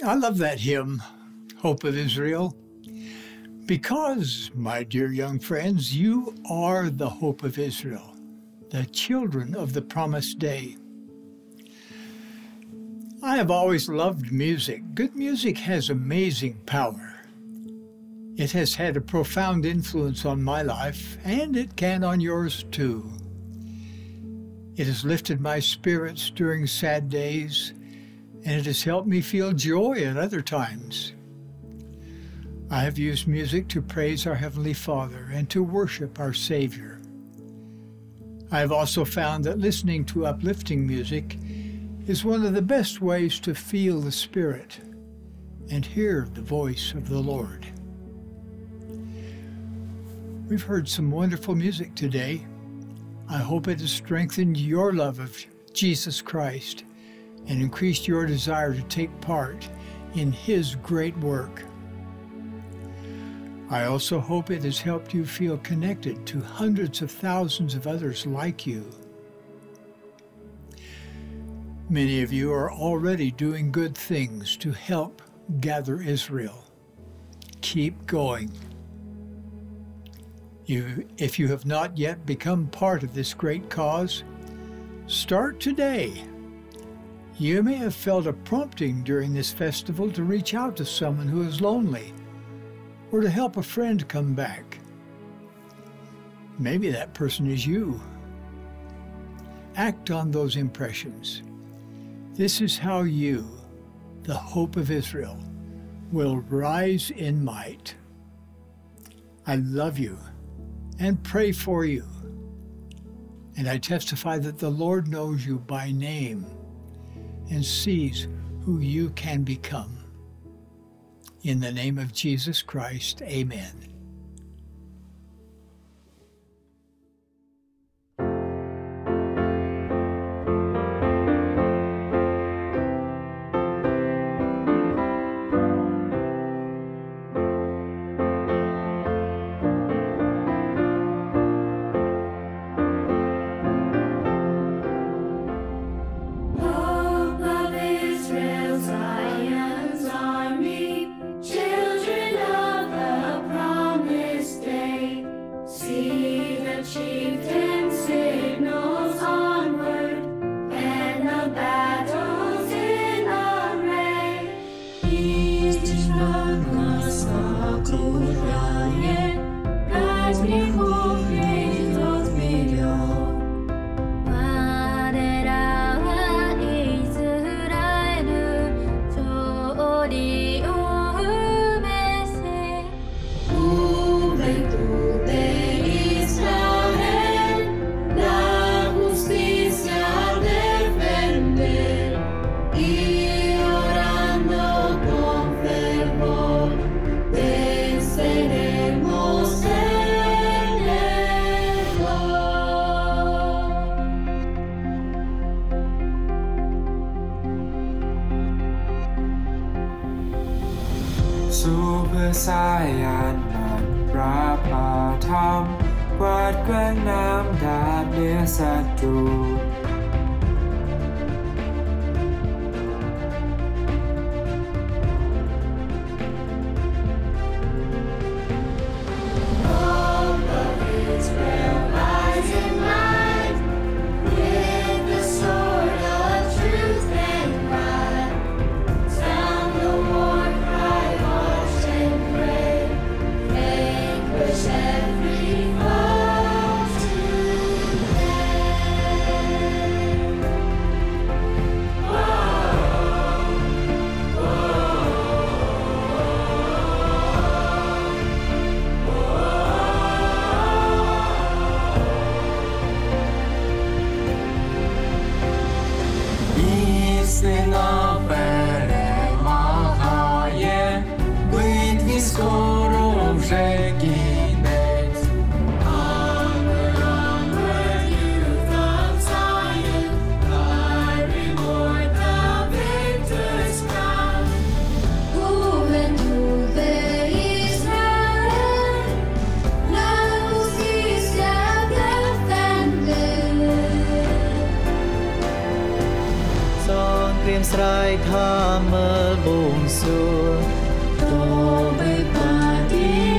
I love that hymn, Hope of Israel, because, my dear young friends, you are the hope of Israel, the children of the promised day. I have always loved music. Good music has amazing power. It has had a profound influence on my life, and it can on yours too. It has lifted my spirits during sad days, and it has helped me feel joy at other times. I have used music to praise our Heavenly Father and to worship our Savior. I have also found that listening to uplifting music is one of the best ways to feel the Spirit and hear the voice of the Lord. We've heard some wonderful music today. I hope it has strengthened your love of Jesus Christ and increased your desire to take part in His great work. I also hope it has helped you feel connected to hundreds of thousands of others like you. Many of you are already doing good things to help gather Israel. Keep going. If you have not yet become part of this great cause, start today. You may have felt a prompting during this festival to reach out to someone who is lonely or to help a friend come back. Maybe that person is you. Act on those impressions. This is how you, the hope of Israel, will rise in might. I love you and pray for you. And I testify that the Lord knows you by name and sees who you can become. In the name of Jesus Christ, amen. สู้เพื่อสายันมันพระพาธรรมกวาดแกล้งน้ำดาบเหนือศัตรู Every foe to every สู้เพื่อสายันมันพระพาธรรมกวาดแกล้งน้ำดาบเหนือศัตรู Israel kam bungsu Tôi với bà đi